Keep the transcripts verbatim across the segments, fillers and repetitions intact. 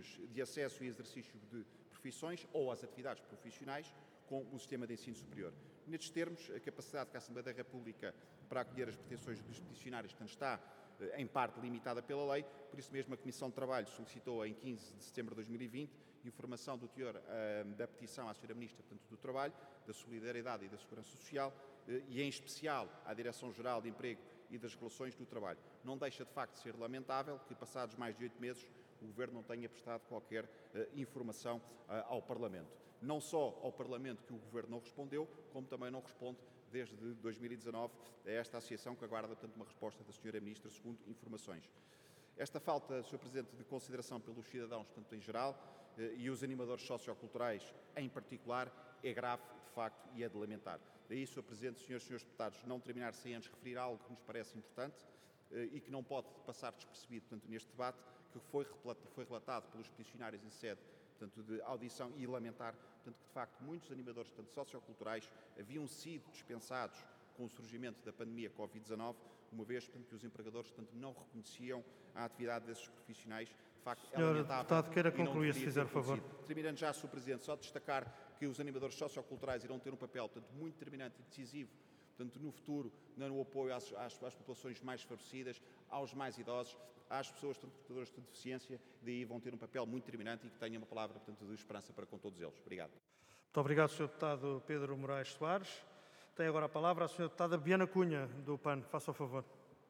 regimes de acesso e exercício de profissões ou às atividades profissionais com o sistema de ensino superior. Nestes termos, a capacidade que a Assembleia da República para acolher as pretensões dos peticionários, portanto, está em parte limitada pela lei, por isso mesmo a Comissão de Trabalho solicitou em quinze de setembro de dois mil e vinte informação do teor uh, da petição à senhora Ministra, portanto, do Trabalho, da Solidariedade e da Segurança Social uh, e em especial à Direção-Geral de Emprego e das Relações do Trabalho. Não deixa de facto de ser lamentável que passados mais de oito meses o Governo não tenha prestado qualquer uh, informação uh, ao Parlamento. Não só ao Parlamento que o Governo não respondeu, como também não responde desde dois mil e dezanove a esta associação que aguarda, portanto, uma resposta da senhora Ministra, segundo informações. Esta falta, senhor Presidente, de consideração pelos cidadãos, tanto em geral, uh, e os animadores socioculturais em particular, é grave, de facto, e é de lamentar. Daí, senhor Presidente, senhoras e senhores deputados, não terminar sem antes referir algo que nos parece importante, e que não pode passar despercebido, portanto, neste debate, que foi, foi relatado pelos peticionários em sede, portanto, de audição, e lamentar, portanto, que de facto muitos animadores, portanto, socioculturais haviam sido dispensados com o surgimento da pandemia covid dezanove, uma vez, portanto, que os empregadores, portanto, não reconheciam a atividade desses profissionais. De facto, senhor é lamentável. Deputado, queira concluir, se fizer favor. Terminando já, senhor Presidente, só destacar que os animadores socioculturais irão ter um papel, portanto, muito determinante e decisivo, portanto, no futuro, no apoio às, às, às populações mais desfavorecidas, aos mais idosos, às pessoas portadoras de deficiência, daí vão ter um papel muito determinante e que tenham uma palavra, portanto, de esperança para com todos eles. Obrigado. Muito obrigado, senhor Deputado Pedro Moraes Soares. Tem agora a palavra a senhora Deputada Biana Cunha, do P A N. Faça o favor.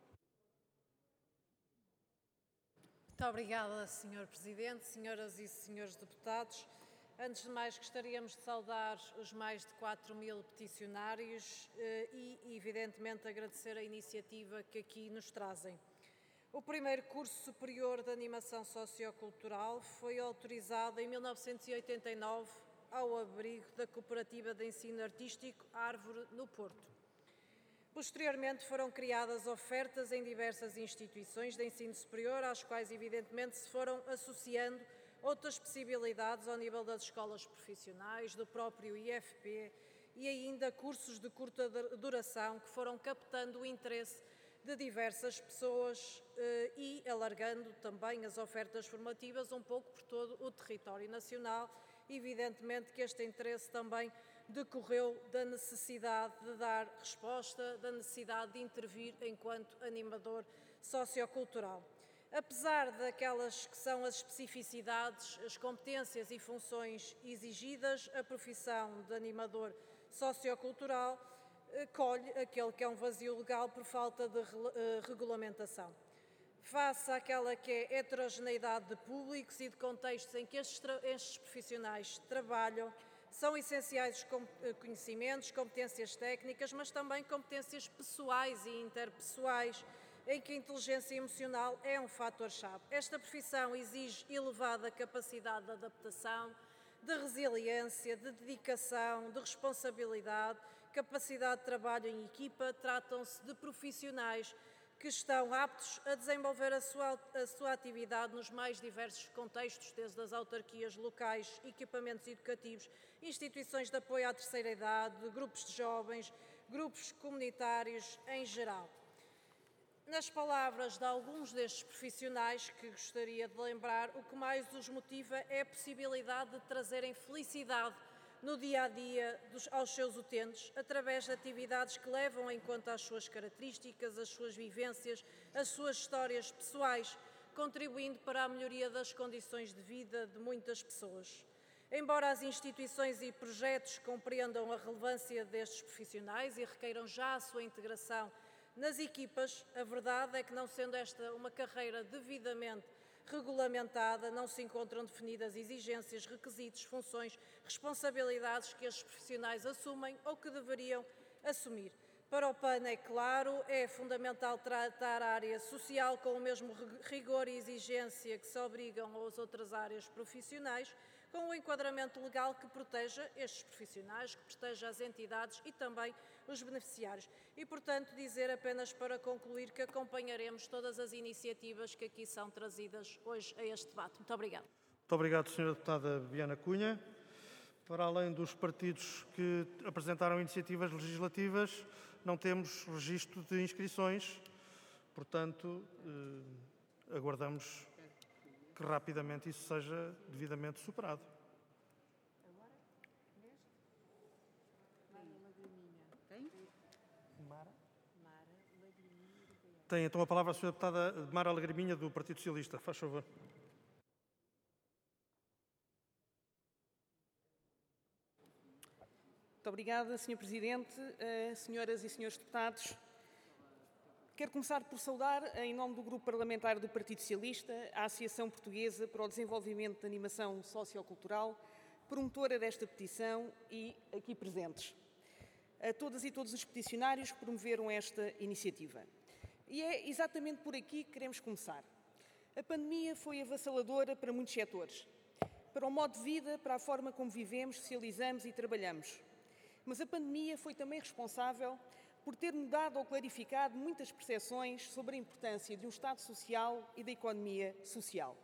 Muito obrigada, senhor Presidente, senhoras e senhores deputados. Antes de mais, gostaríamos de saudar os mais de quatro mil peticionários e, evidentemente, agradecer a iniciativa que aqui nos trazem. O primeiro curso superior de animação sociocultural foi autorizado em mil novecentos e oitenta e nove ao abrigo da Cooperativa de Ensino Artístico Árvore, no Porto. Posteriormente foram criadas ofertas em diversas instituições de ensino superior, às quais, evidentemente, se foram associando outras possibilidades ao nível das escolas profissionais, do próprio I F P e ainda cursos de curta duração que foram captando o interesse de diversas pessoas eh, e alargando também as ofertas formativas um pouco por todo o território nacional. Evidentemente que este interesse também decorreu da necessidade de dar resposta, da necessidade de intervir enquanto animador sociocultural. Apesar daquelas que são as especificidades, as competências e funções exigidas, a profissão de animador sociocultural colhe aquele que é um vazio legal por falta de regulamentação. Face àquela que é a heterogeneidade de públicos e de contextos em que estes, estes profissionais trabalham, são essenciais conhecimentos, competências técnicas, mas também competências pessoais e interpessoais, em que a inteligência emocional é um fator-chave. Esta profissão exige elevada capacidade de adaptação, de resiliência, de dedicação, de responsabilidade, capacidade de trabalho em equipa. Tratam-se de profissionais que estão aptos a desenvolver a sua, a sua atividade nos mais diversos contextos, desde as autarquias locais, equipamentos educativos, instituições de apoio à terceira idade, grupos de jovens, grupos comunitários em geral. Nas palavras de alguns destes profissionais, que gostaria de lembrar, o que mais os motiva é a possibilidade de trazerem felicidade no dia-a-dia dos, aos seus utentes, através de atividades que levam em conta as suas características, as suas vivências, as suas histórias pessoais, contribuindo para a melhoria das condições de vida de muitas pessoas. Embora as instituições e projetos compreendam a relevância destes profissionais e requeiram já a sua integração nas equipas, a verdade é que, não sendo esta uma carreira devidamente regulamentada, não se encontram definidas exigências, requisitos, funções, responsabilidades que estes profissionais assumem ou que deveriam assumir. Para o P A N, é claro, é fundamental tratar a área social com o mesmo rigor e exigência que se obrigam às outras áreas profissionais, com um enquadramento legal que proteja estes profissionais, que proteja as entidades e também os beneficiários. E, portanto, dizer apenas para concluir que acompanharemos todas as iniciativas que aqui são trazidas hoje a este debate. Muito obrigada. Muito obrigado, senhora Deputada Biana Cunha. Para além dos partidos que apresentaram iniciativas legislativas, não temos registro de inscrições, portanto, eh, aguardamos que que rapidamente isso seja devidamente superado. Tem então a palavra a senhora deputada Mara Lagriminha, do Partido Socialista. Faz favor. Muito obrigada, senhor Presidente, uh, senhoras e senhores deputados. Quero começar por saudar, em nome do Grupo Parlamentar do Partido Socialista, a Associação Portuguesa para o Desenvolvimento de Animação Sociocultural, promotora desta petição e aqui presentes. A todas e todos os peticionários que promoveram esta iniciativa. E é exatamente por aqui que queremos começar. A pandemia foi avassaladora para muitos setores. Para o modo de vida, para a forma como vivemos, socializamos e trabalhamos. Mas a pandemia foi também responsável por ter mudado ou clarificado muitas percepções sobre a importância de um Estado social e da economia social.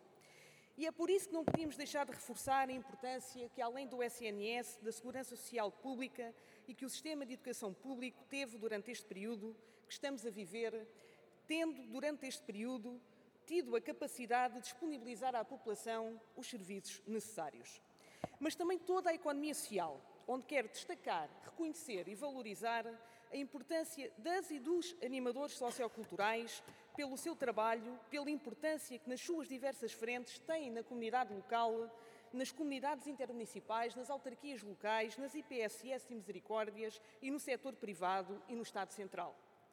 E é por isso que não podíamos deixar de reforçar a importância que, além do S N S, da Segurança Social Pública e que o Sistema de Educação Público teve durante este período que estamos a viver, tendo, durante este período, tido a capacidade de disponibilizar à população os serviços necessários. Mas também toda a economia social, onde quero destacar, reconhecer e valorizar a importância das e dos animadores socioculturais pelo seu trabalho, pela importância que nas suas diversas frentes têm na comunidade local, nas comunidades intermunicipais, nas autarquias locais, nas I P S S e misericórdias e no setor privado e no Estado Central.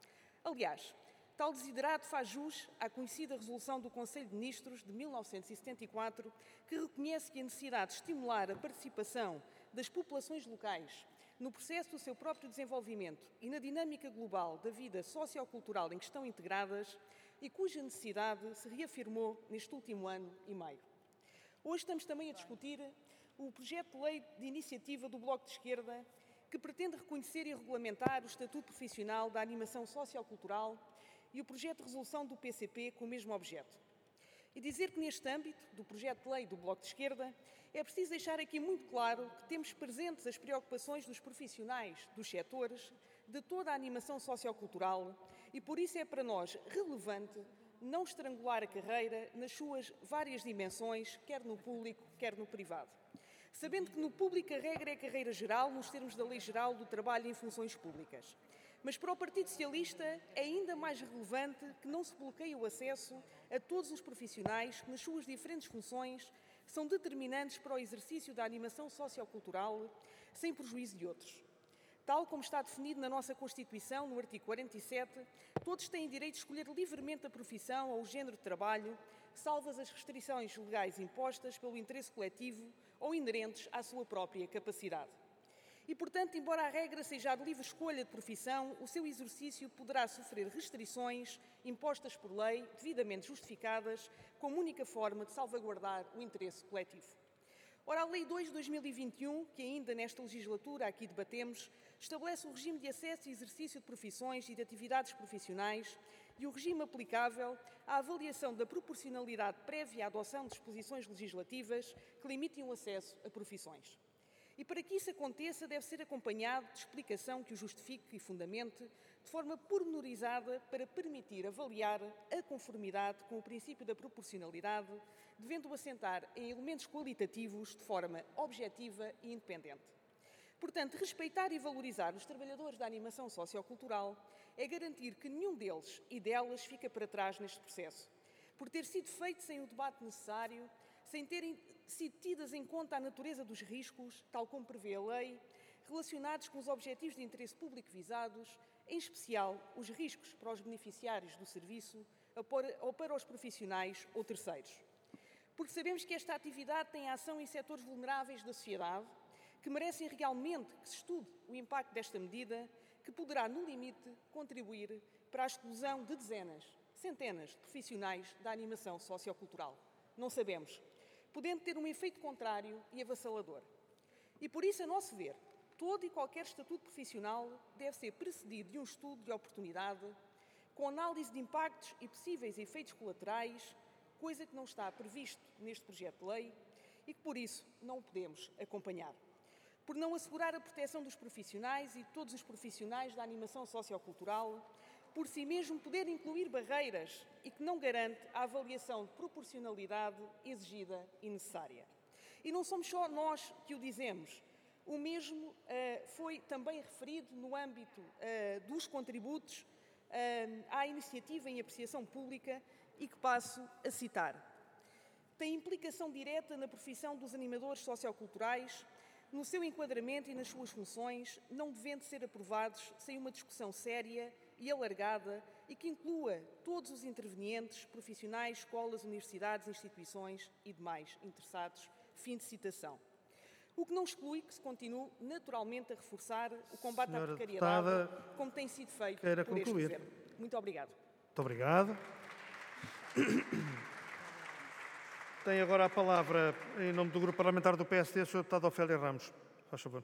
Aliás, tal desiderado faz jus à conhecida resolução do Conselho de Ministros de mil novecentos e setenta e quatro, que reconhece que a necessidade de estimular a participação das populações locais no processo do seu próprio desenvolvimento e na dinâmica global da vida sociocultural em que estão integradas e cuja necessidade se reafirmou neste último ano e meio. Hoje estamos também a discutir o projeto de lei de iniciativa do Bloco de Esquerda que pretende reconhecer e regulamentar o estatuto profissional da animação sociocultural e o projeto de resolução do P C P com o mesmo objeto. E dizer que neste âmbito do projeto de lei do Bloco de Esquerda é preciso deixar aqui muito claro que temos presentes as preocupações dos profissionais dos setores de toda a animação sociocultural e por isso é para nós relevante não estrangular a carreira nas suas várias dimensões, quer no público, quer no privado. Sabendo que no público a regra é a carreira geral, nos termos da Lei Geral do Trabalho em Funções Públicas. Mas para o Partido Socialista é ainda mais relevante que não se bloqueie o acesso a todos os profissionais que, nas suas diferentes funções, são determinantes para o exercício da animação sociocultural, sem prejuízo de outros. Tal como está definido na nossa Constituição, no artigo quarenta e sete, todos têm direito de escolher livremente a profissão ou o género de trabalho, salvas as restrições legais impostas pelo interesse coletivo ou inerentes à sua própria capacidade. E, portanto, embora a regra seja a de livre escolha de profissão, o seu exercício poderá sofrer restrições impostas por lei, devidamente justificadas, como única forma de salvaguardar o interesse coletivo. Ora, a Lei dois de dois mil e vinte e um, que ainda nesta legislatura aqui debatemos, estabelece o regime de acesso e exercício de profissões e de atividades profissionais e o regime aplicável à avaliação da proporcionalidade prévia à adoção de disposições legislativas que limitem o acesso a profissões. E para que isso aconteça, deve ser acompanhado de explicação que o justifique e fundamente, de forma pormenorizada para permitir avaliar a conformidade com o princípio da proporcionalidade, devendo assentar em elementos qualitativos de forma objetiva e independente. Portanto, respeitar e valorizar os trabalhadores da animação sociocultural é garantir que nenhum deles e delas fica para trás neste processo, por ter sido feito sem o debate necessário, sem terem sido tidas em conta a natureza dos riscos, tal como prevê a lei, relacionados com os objetivos de interesse público visados, em especial os riscos para os beneficiários do serviço ou para os profissionais ou terceiros. Porque sabemos que esta atividade tem ação em setores vulneráveis da sociedade, que merecem realmente que se estude o impacto desta medida, que poderá, no limite, contribuir para a exclusão de dezenas, centenas de profissionais da animação sociocultural. Não sabemos, podendo ter um efeito contrário e avassalador. E por isso, a nosso ver, todo e qualquer estatuto profissional deve ser precedido de um estudo de oportunidade, com análise de impactos e possíveis efeitos colaterais, coisa que não está previsto neste projeto de lei e que, por isso, não o podemos acompanhar. Por não assegurar a proteção dos profissionais e de todos os profissionais da animação sociocultural, por si mesmo poder incluir barreiras e que não garante a avaliação de proporcionalidade exigida e necessária. E não somos só nós que o dizemos. O mesmo uh, foi também referido no âmbito uh, dos contributos uh, à iniciativa em apreciação pública e que passo a citar. Tem implicação direta na profissão dos animadores socioculturais, no seu enquadramento e nas suas funções, não devendo ser aprovados sem uma discussão séria e alargada e que inclua todos os intervenientes, profissionais, escolas, universidades, instituições e demais interessados. Fim de citação. O que não exclui que se continue naturalmente a reforçar o combate Senhora à precariedade, deputada, como tem sido feito queira por este concluir. Governo. Muito obrigado. Muito obrigado. Tem agora a palavra, em nome do Grupo Parlamentar do P S D, a senhora deputada Ofélia Ramos. Faz favor.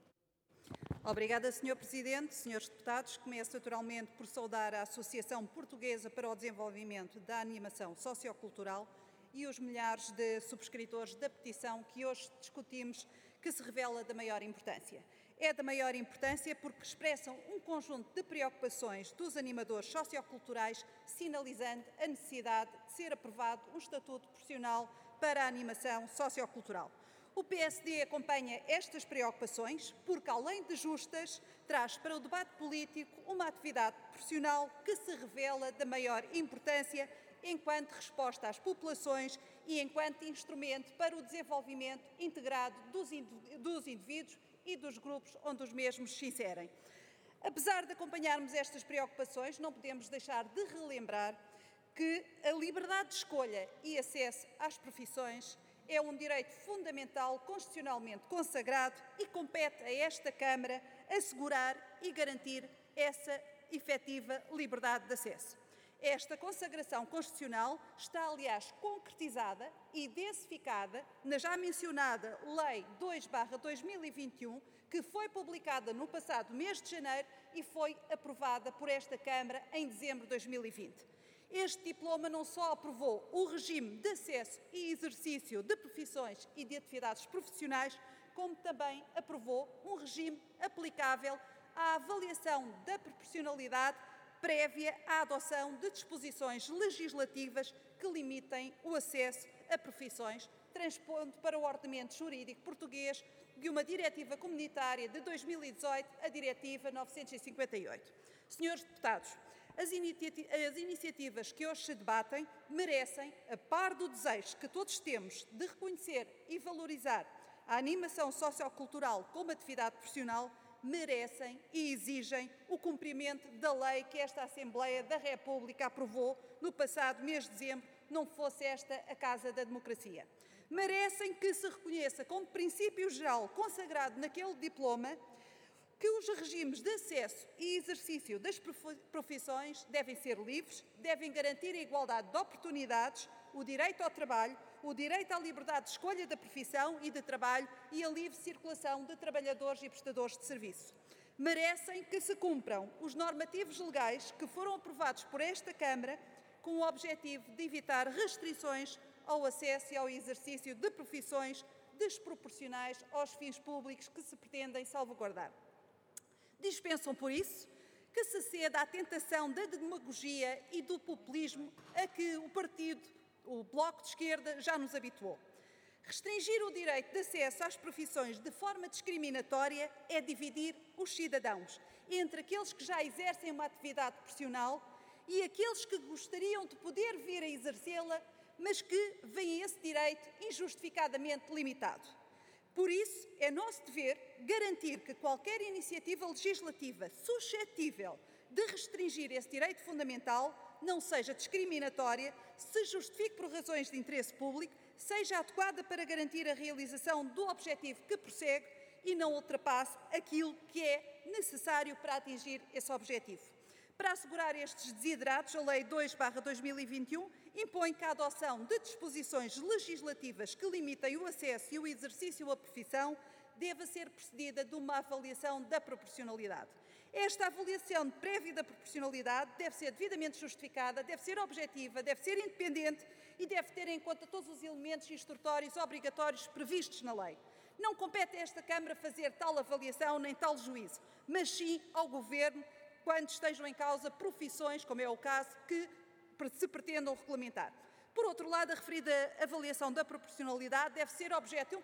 Obrigada, senhor Presidente. Senhores deputados, começo naturalmente por saudar a Associação Portuguesa para o Desenvolvimento da Animação Sociocultural e os milhares de subscritores da petição que hoje discutimos, que se revela da maior importância. É da maior importância porque expressam um conjunto de preocupações dos animadores socioculturais, sinalizando a necessidade de ser aprovado um estatuto profissional para a animação sociocultural. O P S D acompanha estas preocupações porque, além de justas, traz para o debate político uma atividade profissional que se revela da maior importância enquanto resposta às populações e enquanto instrumento para o desenvolvimento integrado dos indivíduos e dos grupos onde os mesmos se inserem. Apesar de acompanharmos estas preocupações, não podemos deixar de relembrar que a liberdade de escolha e acesso às profissões é um direito fundamental constitucionalmente consagrado e compete a esta Câmara assegurar e garantir essa efetiva liberdade de acesso. Esta consagração constitucional está, aliás, concretizada e densificada na já mencionada Lei dois barra dois mil e vinte e um, que foi publicada no passado mês de janeiro e foi aprovada por esta Câmara em dezembro de dois mil e vinte. Este diploma não só aprovou o regime de acesso e exercício de profissões e de atividades profissionais, como também aprovou um regime aplicável à avaliação da proporcionalidade prévia à adoção de disposições legislativas que limitem o acesso a profissões, transpondo para o ordenamento jurídico português de uma diretiva comunitária de dois mil e dezoito, a Diretiva novecentos e cinquenta e oito. Senhores deputados, as, iniciati- as iniciativas que hoje se debatem merecem, a par do desejo que todos temos de reconhecer e valorizar a animação sociocultural como atividade profissional, merecem e exigem o cumprimento da lei que esta Assembleia da República aprovou no passado mês de dezembro, não fosse esta a Casa da Democracia. Merecem que se reconheça como princípio geral consagrado naquele diploma que os regimes de acesso e exercício das profissões devem ser livres, devem garantir a igualdade de oportunidades, o direito ao trabalho, o direito à liberdade de escolha da profissão e de trabalho e a livre circulação de trabalhadores e prestadores de serviço. Merecem que se cumpram os normativos legais que foram aprovados por esta Câmara com o objetivo de evitar restrições ao acesso e ao exercício de profissões desproporcionais aos fins públicos que se pretendem salvaguardar. Dispensam, por isso, que se ceda à tentação da demagogia e do populismo a que o partido, o Bloco de Esquerda, já nos habituou. Restringir o direito de acesso às profissões de forma discriminatória é dividir os cidadãos entre aqueles que já exercem uma atividade profissional e aqueles que gostariam de poder vir a exercê-la, mas que veem esse direito injustificadamente limitado. Por isso, é nosso dever garantir que qualquer iniciativa legislativa suscetível de restringir esse direito fundamental não seja discriminatória, se justifique por razões de interesse público, seja adequada para garantir a realização do objetivo que prossegue e não ultrapasse aquilo que é necessário para atingir esse objetivo. Para assegurar estes desiderados, a Lei dois barra dois mil e vinte e um impõe que a adoção de disposições legislativas que limitem o acesso e o exercício à profissão deva ser precedida de uma avaliação da proporcionalidade. Esta avaliação prévia da proporcionalidade deve ser devidamente justificada, deve ser objetiva, deve ser independente e deve ter em conta todos os elementos instrutórios obrigatórios previstos na lei. Não compete a esta Câmara fazer tal avaliação nem tal juízo, mas sim ao Governo quando estejam em causa profissões, como é o caso, que se pretendam regulamentar. Por outro lado, a referida avaliação da proporcionalidade deve ser objeto